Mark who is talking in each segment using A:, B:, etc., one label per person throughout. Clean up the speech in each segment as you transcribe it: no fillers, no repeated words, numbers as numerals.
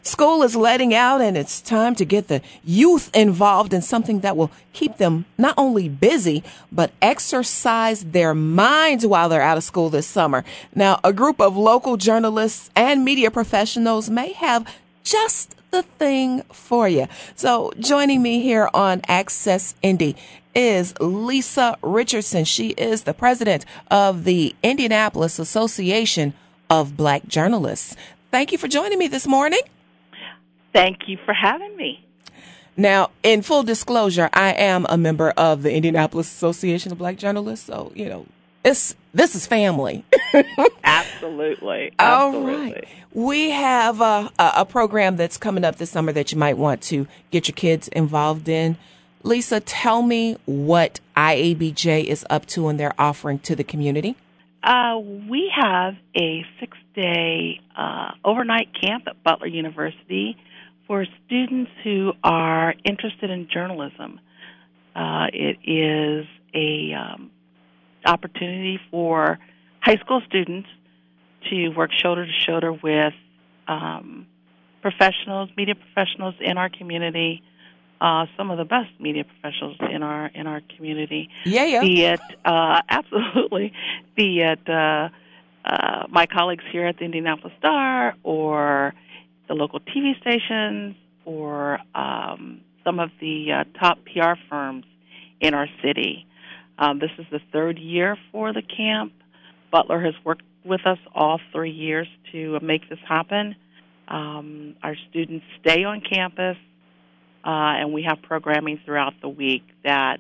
A: School is letting out, and it's time to get the youth involved in something that will keep them not only busy, but exercise their minds while they're out of school this summer. Now, a group of local journalists and media professionals may have just the thing for you. So joining me here on Access Indy is Lisa Richardson. She is the president of the Indianapolis Association of Black Journalists. Thank you for joining me this morning.
B: Thank you for having me.
A: Now, in full disclosure, I am a member of the Indianapolis Association of Black Journalists, so, this is family.
B: Absolutely.
A: All right. We have a program that's coming up this summer that you might want to get your kids involved in. Lisa, tell me what IABJ is up to and they're offering to the community.
B: We have a 6-day overnight camp at Butler University for students who are interested in journalism. It is a opportunity for high school students to work shoulder to shoulder with professionals, media professionals in our community, some of the best media professionals in our community.
A: Yeah.
B: Be it absolutely, be it my colleagues here at the Indianapolis Star or the local TV stations or some of the top PR firms in our city. This is the third year for the camp. Butler has worked with us all 3 years to make this happen. Our students stay on campus, and we have programming throughout the week that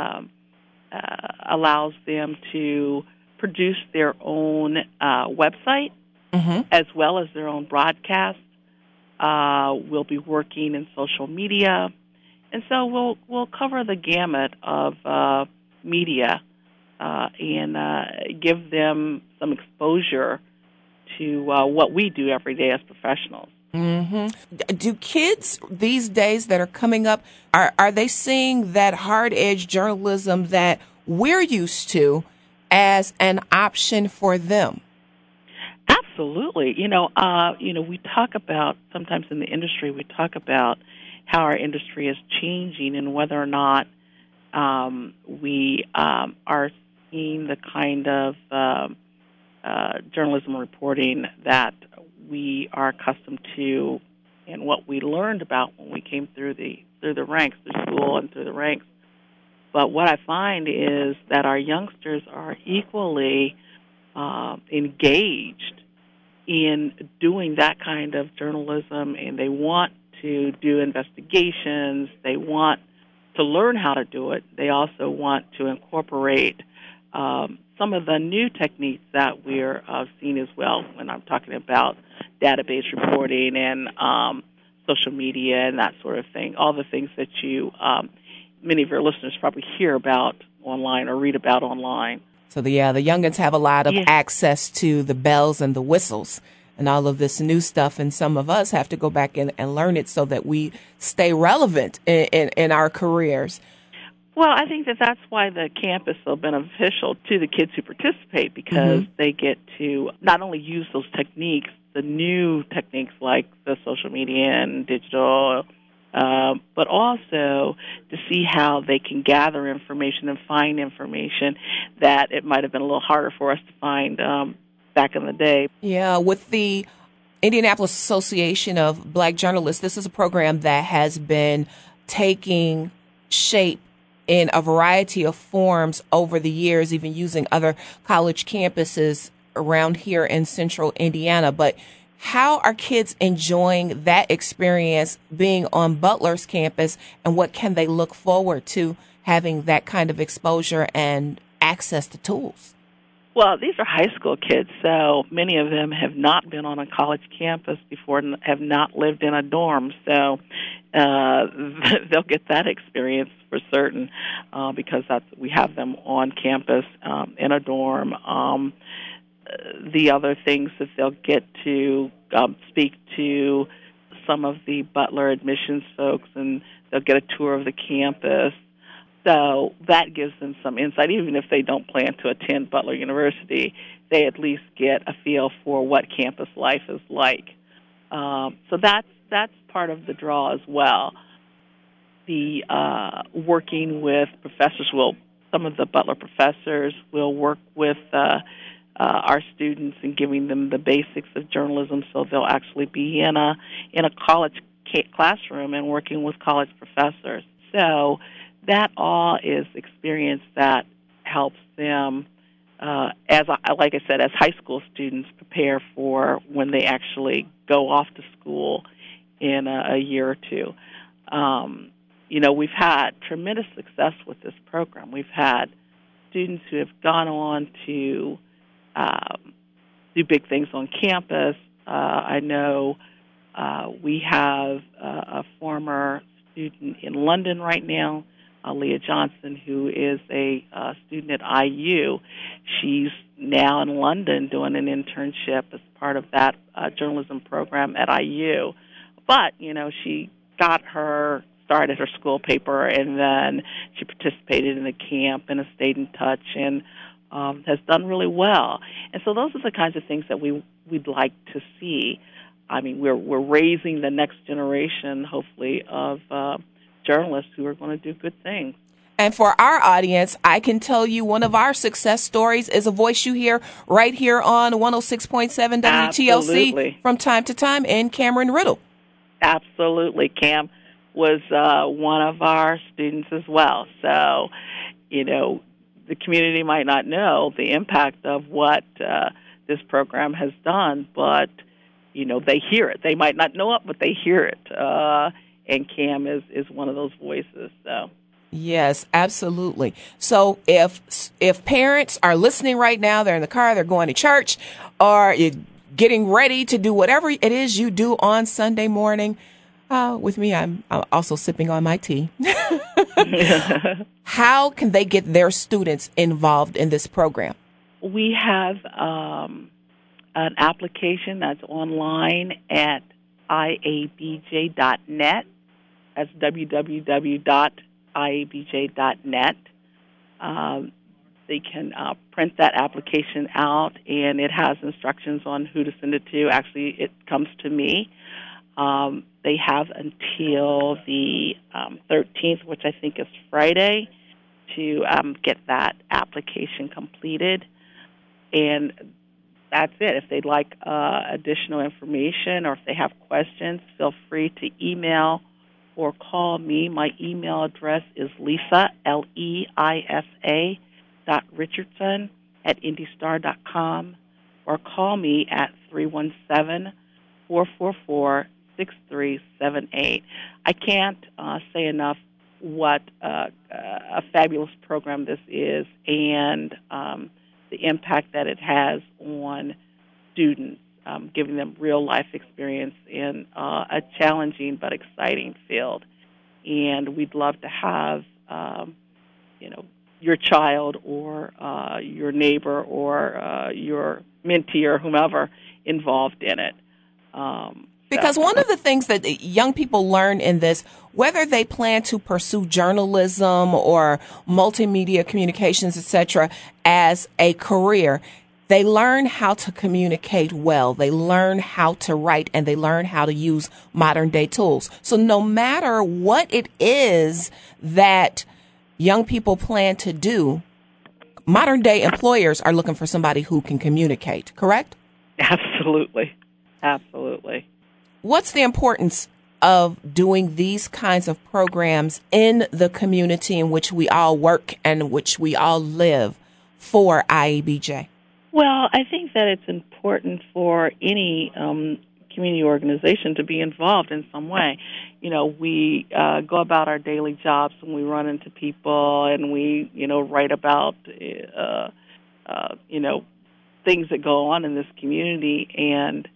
B: allows them to produce their own website as well as their own broadcast. We'll be working in social media, and so we'll cover the gamut of media and give them some exposure to what we do every day as professionals.
A: Do kids these days that are coming up, are they seeing that hard-edged journalism that we're used to as an option for them?
B: Absolutely. We talk about, sometimes in the industry, we talk about how our industry is changing and whether or not we are seeing the kind of journalism reporting that we are accustomed to and what we learned about when we came through the ranks, through school and through the ranks. But what I find is that our youngsters are equally engaged in doing that kind of journalism, and they want to do investigations. They want to learn how to do it. They also want to incorporate some of the new techniques that we're seeing as well when I'm talking about database reporting and social media and that sort of thing, all the things that many of your listeners probably hear about online or read about online.
A: So, the youngins have a lot of access to the bells and the whistles and all of this new stuff, and some of us have to go back and learn it so that we stay relevant in our careers.
B: Well, I think that's why the camp is so beneficial to the kids who participate, because they get to not only use those techniques, the new techniques like the social media and digital, but also to see how they can gather information and find information that it might have been a little harder for us to find back in the day.
A: Yeah, with the Indianapolis Association of Black Journalists, this is a program that has been taking shape in a variety of forms over the years, even using other college campuses around here in central Indiana. But how are kids enjoying that experience being on Butler's campus, and what can they look forward to having that kind of exposure and access to tools?
B: Well, these are high school kids, so many of them have not been on a college campus before and have not lived in a dorm, so they'll get that experience for certain because we have them on campus in a dorm. The other things that they'll get to speak to some of the Butler admissions folks, and they'll get a tour of the campus. So that gives them some insight. Even if they don't plan to attend Butler University, they at least get a feel for what campus life is like. So that's part of the draw as well. The working with professors some of the Butler professors will work with our students and giving them the basics of journalism, so they'll actually be in a college classroom and working with college professors. So that all is experience that helps them, like I said, as high school students prepare for when they actually go off to school in a year or two. We've had tremendous success with this program. We've had students who have gone on to do big things on campus. I know we have a former student in London right now, Leah Johnson, who is a student at IU. She's now in London doing an internship as part of that journalism program at IU. But, she got her start at her school paper, and then she participated in the camp and has stayed in touch and has done really well. And so those are the kinds of things that we'd like to see. I mean, we're raising the next generation, hopefully, of journalists who are going to do good things.
A: And for our audience, I can tell you one of our success stories is a voice you hear right here on 106.7 WTLC
B: Absolutely.
A: From time to time in Cameron Riddle.
B: Absolutely. Cam was one of our students as well. So, the community might not know the impact of what this program has done, but, they hear it. They might not know it, but they hear it. And Cam is one of those voices. So.
A: Yes, absolutely. So if parents are listening right now, they're in the car, they're going to church, or you're getting ready to do whatever it is you do on Sunday morning, with me, I'm also sipping on my tea. How can they get their students involved in this program?
B: We have an application that's online at iabj.net. That's www.iabj.net. They can print that application out, and it has instructions on who to send it to. Actually, it comes to me. They have until the 13th, which I think is Friday, to get that application completed. And that's it. If they'd like additional information or if they have questions, feel free to email or call me. My email address is Lisa, Leisa, .richardson@indystar.com, or call me at 317-444-6378. I can't say enough what a fabulous program this is and the impact that it has on students, giving them real-life experience in a challenging but exciting field. And we'd love to have, your child or your neighbor or your mentee or whomever involved in it.
A: Because one of the things that young people learn in this, whether they plan to pursue journalism or multimedia communications, etc., as a career, they learn how to communicate well. They learn how to write, and they learn how to use modern day tools. So no matter what it is that young people plan to do, modern day employers are looking for somebody who can communicate, correct?
B: Absolutely. Absolutely.
A: What's the importance of doing these kinds of programs in the community in which we all work and which we all live for IABJ?
B: Well, I think that it's important for any community organization to be involved in some way. We go about our daily jobs and we run into people and we, write about, things that go on in this community, and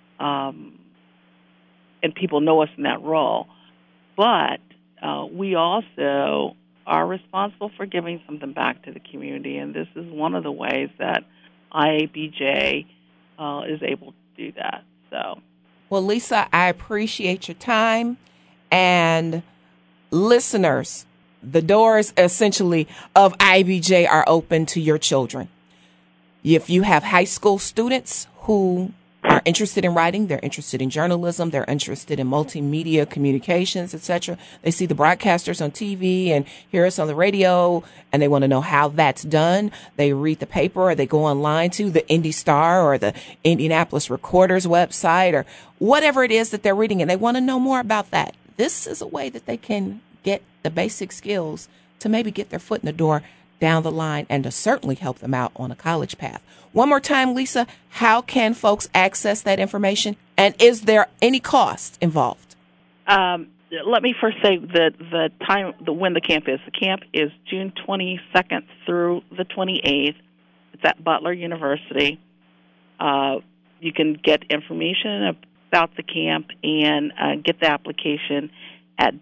B: people know us in that role. But we also are responsible for giving something back to the community, and this is one of the ways that IABJ is able to do that. So,
A: well, Lisa, I appreciate your time. And listeners, the doors essentially of IABJ are open to your children. If you have high school students who are interested in writing, they're interested in journalism, they're interested in multimedia communications, etc. They see the broadcasters on TV and hear us on the radio, and they want to know how that's done. They read the paper, or they go online to the Indy Star or the Indianapolis Recorder's website, or whatever it is that they're reading, and they want to know more about that. This is a way that they can get the basic skills to maybe get their foot in the door down the line and to certainly help them out on a college path. One more time, Lisa, how can folks access that information, and is there any cost involved?
B: Let me first say that the time, when the camp is. The camp is June 22nd through the 28th. It's at Butler University. You can get information about the camp and get the application at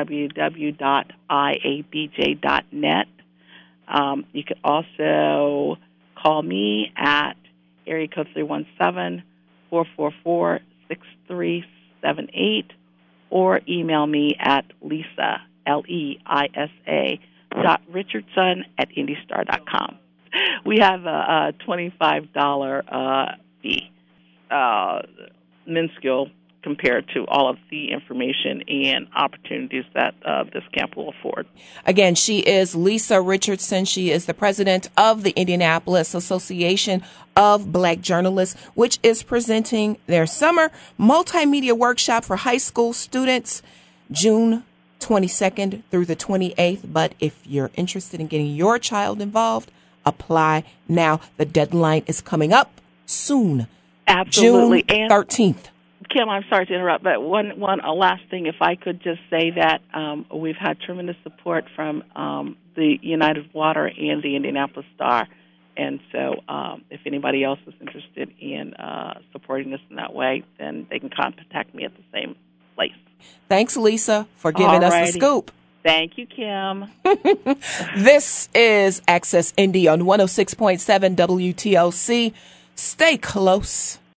B: www.iabj.net. You can also call me at area code 317-444-6378 or email me at Lisa, Leisa, .richardson@indystar.com. We have a $25 fee, minuscule compared to all of the information and opportunities that this camp will afford.
A: Again, she is Lisa Richardson. She is the president of the Indianapolis Association of Black Journalists, which is presenting their summer multimedia workshop for high school students, June 22nd through the 28th. But if you're interested in getting your child involved, apply now. The deadline is coming up soon.
B: Absolutely.
A: June 13th.
B: Kim, I'm sorry to interrupt, but one last thing, if I could just say that we've had tremendous support from the United Water and the Indianapolis Star, and so if anybody else is interested in supporting us in that way, then they can contact me at the same place.
A: Thanks, Lisa, for giving us the scoop.
B: Thank you, Kim.
A: This is Access Indy on 106.7 WTOC. Stay close.